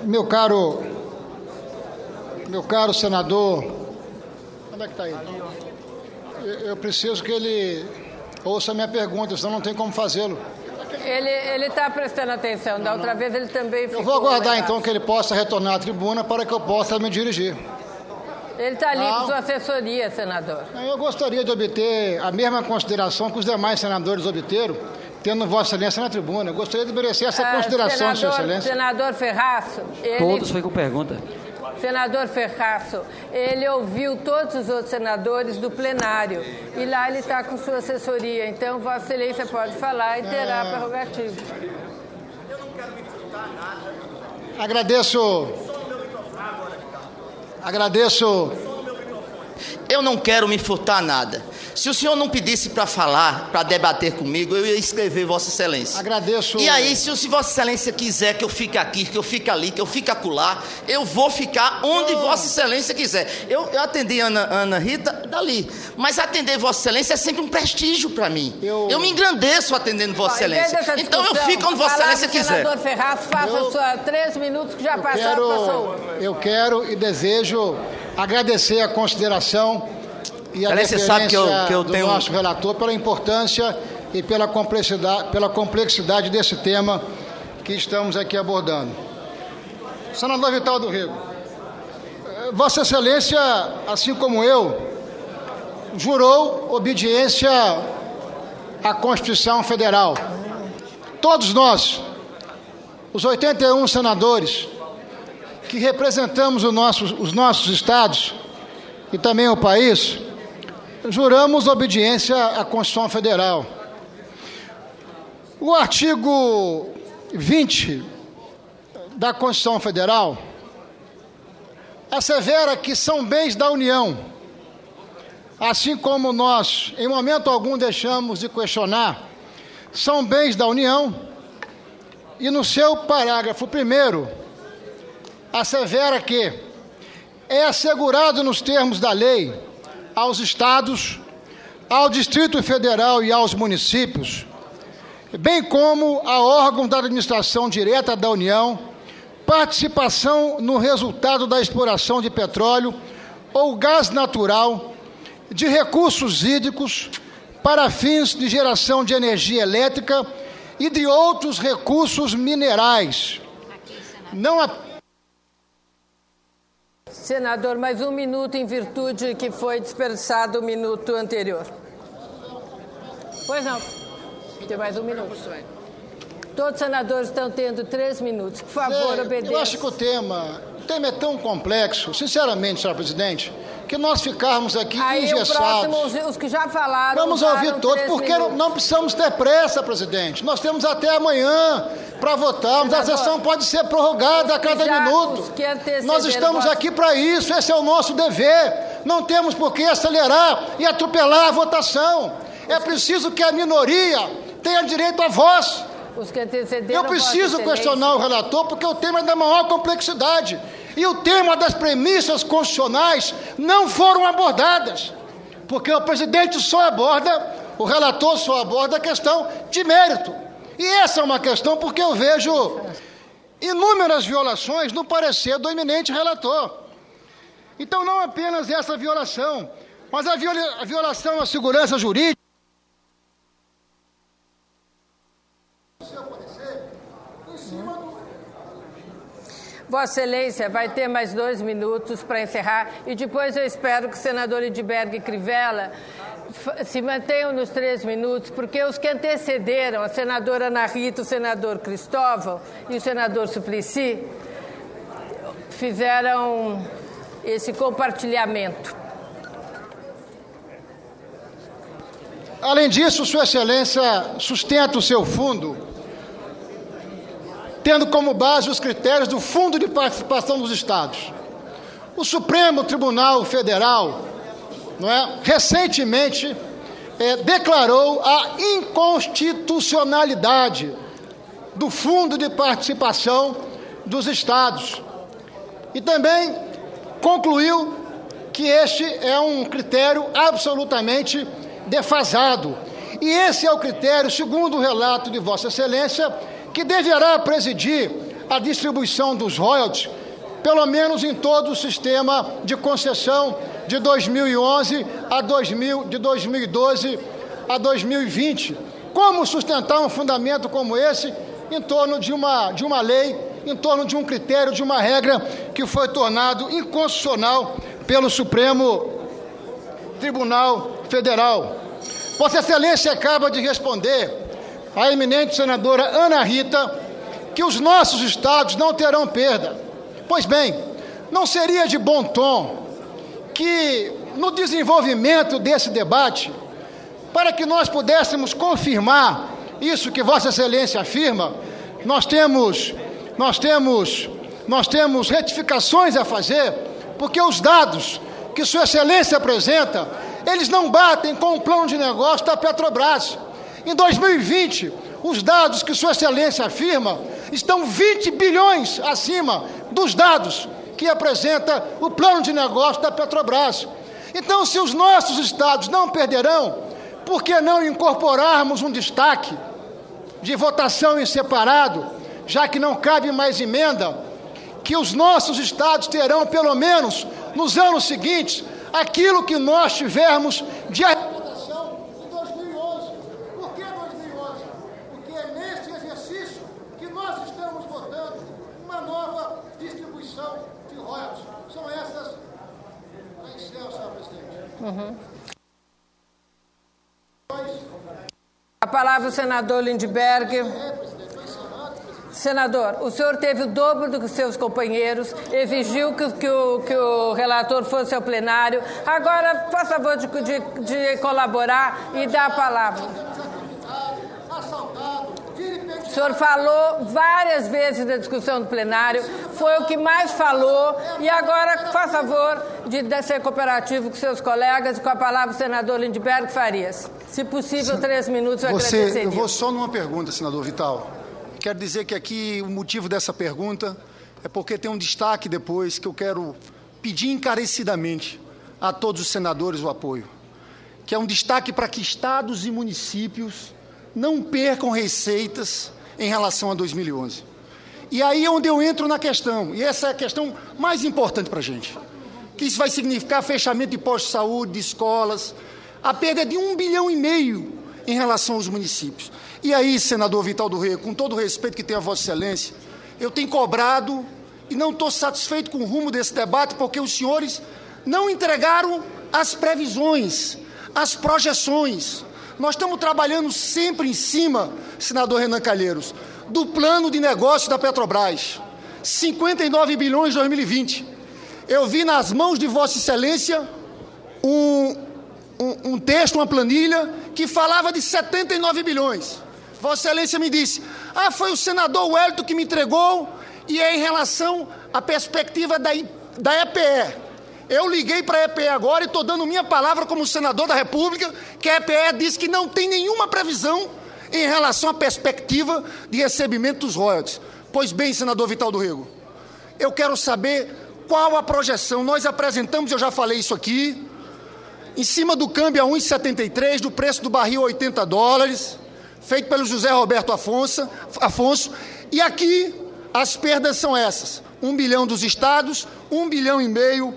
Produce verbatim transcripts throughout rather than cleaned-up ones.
Meu caro, meu caro senador, onde é que está ele? Eu, eu preciso que ele ouça a minha pergunta, senão não tem como fazê-lo. Ele está prestando atenção, da outra vez ele também ficou... Eu vou aguardar então que ele possa retornar à tribuna para que eu possa me dirigir. Ele está ali Não. com sua assessoria, senador. Eu gostaria de obter a mesma consideração que os demais senadores obteram, tendo Vossa Excelência na tribuna. Eu gostaria de merecer essa Ah, consideração, senador, Sua Excelência. Senador Ferraço... Ele... Todos foi com pergunta. Senador Ferraço, ele ouviu todos os outros senadores do plenário e lá ele está com sua assessoria. Então, Vossa Excelência pode falar e terá É... prerrogativa. Eu não quero me furtar nada. Agradeço... Agradeço... Eu não quero me furtar nada. Se o senhor não pedisse para falar, para debater comigo, eu ia escrever Vossa Excelência. Agradeço... E aí, se, se Vossa Excelência quiser que eu fique aqui, que eu fique ali, que eu fique acolá, eu vou ficar onde eu... Vossa Excelência quiser. Eu, eu atendi a Ana, Ana Rita dali, mas atender Vossa Excelência é sempre um prestígio para mim. Eu... eu me engrandeço atendendo Vossa Excelência. Então eu fico onde Vossa Excelência quiser. Senador Ferraz, faça eu... sua três minutos que já eu passaram, quero... passou. Eu quero e desejo agradecer a consideração e a Excelência sabe que eu, que eu do tenho... nosso relator pela importância e pela complexidade, pela complexidade desse tema que estamos aqui abordando. Senador Vital do Rego, Vossa Excelência, assim como eu, jurou obediência à Constituição Federal. Todos nós, os oitenta e um senadores que representamos o nosso, os nossos estados e também o país, juramos obediência à Constituição Federal. O artigo vinte da Constituição Federal assevera que são bens da União, assim como nós, em momento algum, deixamos de questionar, são bens da União, e no seu parágrafo primeiro assevera que é assegurado nos termos da lei aos estados, ao Distrito Federal e aos municípios, bem como a órgãos da administração direta da União, participação no resultado da exploração de petróleo ou gás natural, de recursos hídricos para fins de geração de energia elétrica e de outros recursos minerais. Não a Senador, mais um minuto em virtude que foi desperdiçado o minuto anterior. Pois não. Tem mais um minuto. Todos os senadores estão tendo três minutos. Por favor, é, obedeça. Eu acho que o tema, o tema é tão complexo, sinceramente, senhor presidente, que nós ficarmos aqui Aí engessados. o próximo, os que já falaram... Vamos ouvir todos, porque não, minutos. não precisamos ter pressa, presidente. Nós temos até amanhã para votarmos. Senador, a sessão pode ser prorrogada a cada já, minuto. Nós estamos voto. aqui para isso, esse é o nosso dever. Não temos por que acelerar e atropelar a votação. É preciso que a minoria tenha direito à voz. Os que antecederam, Eu preciso questionar o relator, porque o tema é da maior complexidade. E o tema das premissas constitucionais não foram abordadas. Porque o presidente só aborda, o relator só aborda a questão de mérito. E essa é uma questão porque eu vejo inúmeras violações no parecer do eminente relator. Então, não apenas essa violação, mas a, viola, a violação à segurança jurídica. Vossa Excelência vai ter mais dois minutos para encerrar e depois eu espero que o senador Edberg e Crivella se mantenham nos três minutos, porque os que antecederam, a senadora Ana Rita, o senador Cristóvão e o senador Suplicy, fizeram esse compartilhamento. Além disso, Sua Excelência sustenta o seu fundo tendo como base os critérios do Fundo de Participação dos Estados. O Supremo Tribunal Federal, não é, recentemente é, declarou a inconstitucionalidade do Fundo de Participação dos Estados e também concluiu que este é um critério absolutamente defasado. E esse é o critério, segundo o relato de Vossa Excelência, que deverá presidir a distribuição dos royalties, pelo menos em todo o sistema de concessão de dois mil e onze a dois mil, de dois mil e doze a dois mil e vinte. Como sustentar um fundamento como esse em torno de uma, de uma lei, em torno de um critério, de uma regra que foi tornado inconstitucional pelo Supremo Tribunal Federal? Vossa Excelência acaba de responder à eminente senadora Ana Rita que os nossos estados não terão perda. Pois bem, não seria de bom tom que no desenvolvimento desse debate, para que nós pudéssemos confirmar isso que Vossa Excelência afirma, nós temos, nós temos, nós temos retificações a fazer, porque os dados que Sua Excelência apresenta, eles não batem com o plano de negócio da Petrobras. Em dois mil e vinte, os dados que Sua Excelência afirma estão vinte bilhões acima dos dados que apresenta o plano de negócio da Petrobras. Então, se os nossos estados não perderão, por que não incorporarmos um destaque de votação em separado, já que não cabe mais emenda, que os nossos estados terão, pelo menos nos anos seguintes, aquilo que nós tivermos de arrecadação em dois mil e onze. Por que dois mil e onze? Porque é nesse exercício que nós estamos votando uma nova distribuição de royalties. São essas... Aí, senhor presidente. Uhum. A palavra o senador Lindbergh. Senador, o senhor teve o dobro do que seus companheiros, exigiu que, que, o, que o relator fosse ao plenário. Agora, faça favor de, de, de colaborar e dar a palavra. O senhor falou várias vezes na discussão do plenário, foi o que mais falou, e agora, faça favor de, de ser cooperativo com seus colegas, e com a palavra o senador Lindbergh Farias. Se possível, Sim. três minutos, eu Você, agradeceria. Eu vou só numa pergunta, senador Vital. Quero dizer que aqui o motivo dessa pergunta é porque tem um destaque depois que eu quero pedir encarecidamente a todos os senadores o apoio, que é um destaque para que estados e municípios não percam receitas em relação a dois mil e onze. E aí é onde eu entro na questão, e essa é a questão mais importante para a gente, que isso vai significar fechamento de postos de saúde, de escolas, a perda de um bilhão e meio em relação aos municípios. E aí, senador Vital do Rego, com todo o respeito que tenho a Vossa Excelência, eu tenho cobrado e não estou satisfeito com o rumo desse debate, porque os senhores não entregaram as previsões, as projeções. Nós estamos trabalhando sempre em cima, senador Renan Calheiros, do plano de negócio da Petrobras, cinquenta e nove bilhões em dois mil e vinte. Eu vi nas mãos de Vossa Excelência um, um, um texto, uma planilha, que falava de setenta e nove bilhões. Vossa Excelência me disse, ah, foi o senador Wellington que me entregou, e é em relação à perspectiva da, da E P E. Eu liguei para a E P E agora e estou dando minha palavra como senador da República, que a E P E diz que não tem nenhuma previsão em relação à perspectiva de recebimento dos royalties. Pois bem, senador Vital do Rego, eu quero saber qual a projeção. Nós apresentamos, eu já falei isso aqui, em cima do câmbio a um vírgula setenta e três, do preço do barril a oitenta dólares, feito pelo José Roberto Afonso, Afonso, e aqui as perdas são essas, um bilhão dos estados, um bilhão e meio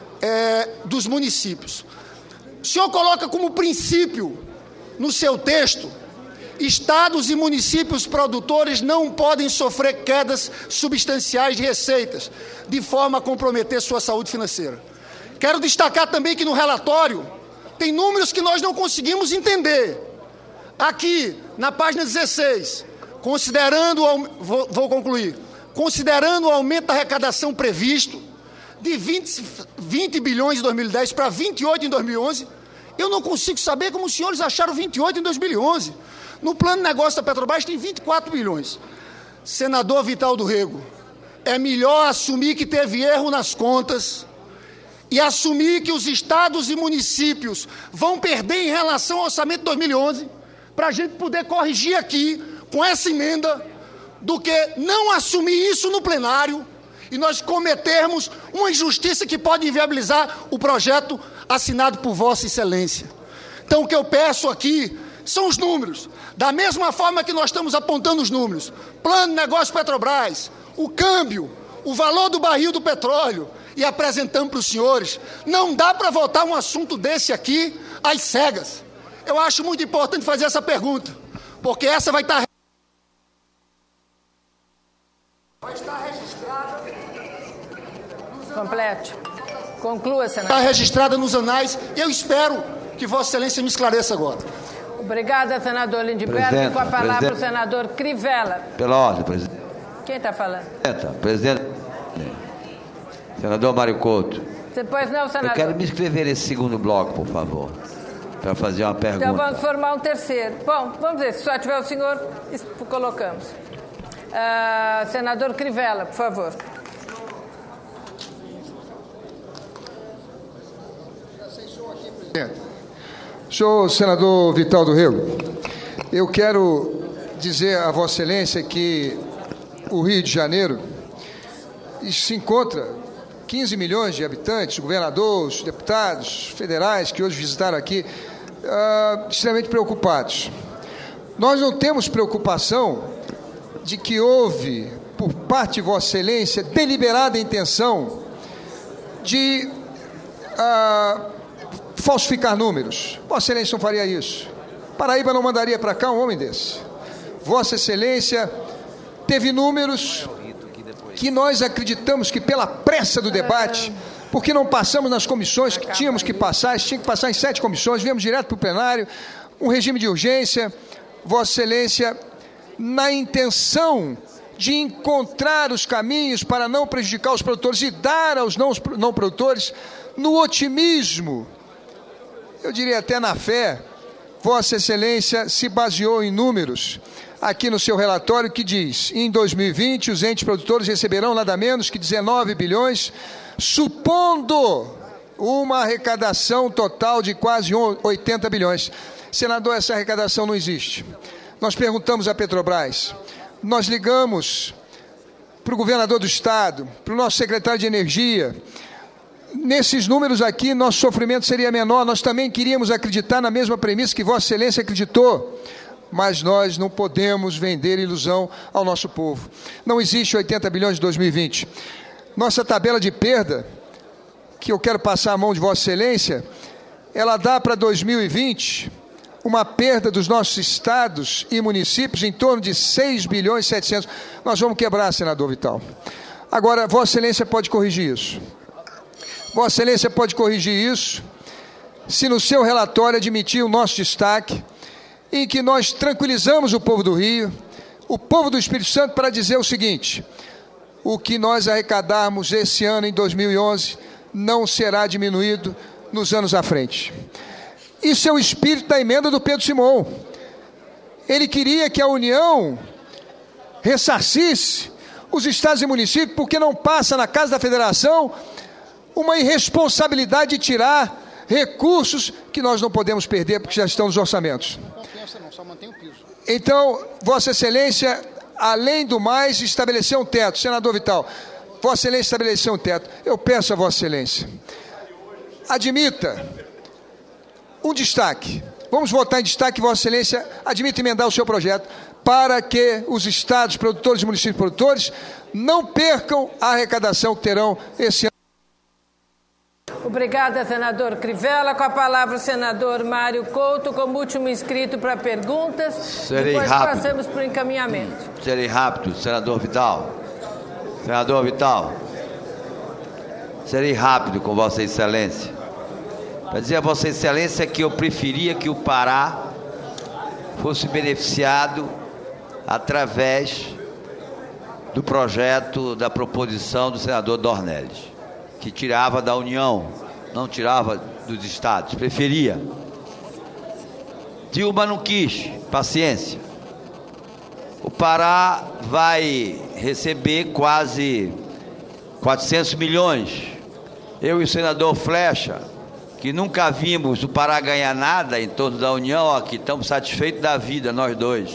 é, dos municípios. O senhor coloca como princípio no seu texto, estados e municípios produtores não podem sofrer quedas substanciais de receitas, de forma a comprometer sua saúde financeira. Quero destacar também que no relatório tem números que nós não conseguimos entender. Aqui, na página dezesseis, considerando, vou, vou concluir, considerando o aumento da arrecadação previsto de vinte, vinte bilhões em dois mil e dez para vinte e oito em dois mil e onze, eu não consigo saber como os senhores acharam vinte e oito em dois mil e onze. No plano de negócio da Petrobras tem vinte e quatro bilhões. Senador Vital do Rego, é melhor assumir que teve erro nas contas e assumir que os estados e municípios vão perder em relação ao orçamento de dois mil e onze, para a gente poder corrigir aqui, com essa emenda, do que não assumir isso no plenário e nós cometermos uma injustiça que pode inviabilizar o projeto assinado por Vossa Excelência. Então, o que eu peço aqui são os números. Da mesma forma que nós estamos apontando os números, plano de negócio Petrobras, o câmbio, o valor do barril do petróleo e apresentamos para os senhores. Não dá para votar um assunto desse aqui às cegas. Eu acho muito importante fazer essa pergunta, porque essa vai estar... Vai estar registrada... Complete. Conclua, senador. Está registrada nos anais e eu espero que Vossa Excelência me esclareça agora. Obrigada, senador Lindbergh. Com a palavra presidente. O senador Crivella. Pela ordem, presidente. Quem está falando? Presidente. Senador Mário Couto. Depois não, senador. Eu quero me inscrever nesse segundo bloco, por favor, para fazer uma pergunta. Então vamos formar um terceiro. Bom, vamos ver, se só tiver o senhor, colocamos. Uh, senador Crivella, por favor. Senhor senador Vital do Rego, eu quero dizer a Vossa Excelência que o Rio de Janeiro se encontra quinze milhões de habitantes, governadores, deputados federais que hoje visitaram aqui, uh, extremamente preocupados. Nós não temos preocupação de que houve, por parte de Vossa Excelência, deliberada intenção de uh, falsificar números. Vossa Excelência não faria isso. Paraíba não mandaria para cá um homem desse. Vossa Excelência teve números que nós acreditamos que pela pressa do debate, porque não passamos nas comissões que tínhamos que passar, tinha que passar em sete comissões, viemos direto para o plenário, um regime de urgência, Vossa Excelência, na intenção de encontrar os caminhos para não prejudicar os produtores e dar aos não, não produtores, no otimismo, eu diria até na fé, Vossa Excelência se baseou em números aqui no seu relatório que diz, em dois mil e vinte, os entes produtores receberão nada menos que dezenove bilhões, supondo uma arrecadação total de quase oitenta bilhões. Senador, essa arrecadação não existe. Nós perguntamos à Petrobras, nós ligamos para o governador do estado, para o nosso secretário de Energia. Nesses números aqui, nosso sofrimento seria menor. Nós também queríamos acreditar na mesma premissa que Vossa Excelência acreditou, mas nós não podemos vender ilusão ao nosso povo. Não existe oitenta bilhões de dois mil e vinte. Nossa tabela de perda, que eu quero passar à mão de Vossa Excelência, ela dá para dois mil e vinte uma perda dos nossos estados e municípios em torno de seis bilhões e setecentos. Nós vamos quebrar, senador Vital. Agora, Vossa Excelência pode corrigir isso. Vossa Excelência pode corrigir isso se no seu relatório admitir o nosso destaque em que nós tranquilizamos o povo do Rio, o povo do Espírito Santo, para dizer o seguinte: o que nós arrecadarmos esse ano, em dois mil e onze, não será diminuído nos anos à frente. Isso é o espírito da emenda do Pedro Simão. Ele queria que a União ressarcisse os estados e municípios, porque não passa na Casa da Federação uma irresponsabilidade de tirar recursos que nós não podemos perder, porque já estão nos orçamentos. Não compensa não, só mantém o piso. Então, Vossa Excelência, além do mais, estabeleceu um teto. Senador Vital, Vossa Excelência estabeleceu um teto. Eu peço a Vossa Excelência, admita um destaque. Vamos votar em destaque, Vossa Excelência, admita emendar o seu projeto para que os estados produtores e municípios produtores não percam a arrecadação que terão esse ano. Obrigada, senador Crivella. Com a palavra o senador Mário Couto, como último inscrito para perguntas. Serei Depois rápido. passamos para o encaminhamento. Serei rápido, senador Vital. Senador Vital, serei rápido com Vossa Excelência. Para dizer a Vossa Excelência que eu preferia que o Pará fosse beneficiado através do projeto, da proposição do senador Dornelles, que tirava da União, não tirava dos estados, preferia. Dilma não quis, paciência. O Pará vai receber quase quatrocentos milhões. Eu e o senador Flecha, que nunca vimos o Pará ganhar nada em torno da União, aqui estamos satisfeitos da vida, nós dois.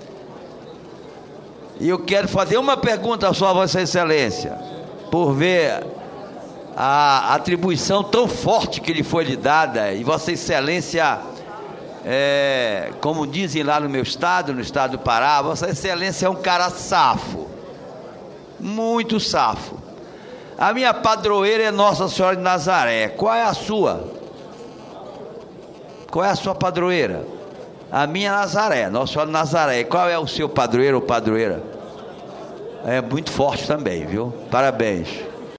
E eu quero fazer uma pergunta só a Vossa Excelência, por ver a atribuição tão forte que lhe foi lhe dada, e Vossa Excelência, é, como dizem lá no meu estado, no estado do Pará, Vossa Excelência é um cara safo. Muito safo. A minha padroeira é Nossa Senhora de Nazaré. Qual é a sua? Qual é a sua padroeira? A minha é Nazaré, Nossa Senhora de Nazaré. Qual é o seu padroeiro ou padroeira? É muito forte também, viu? Parabéns.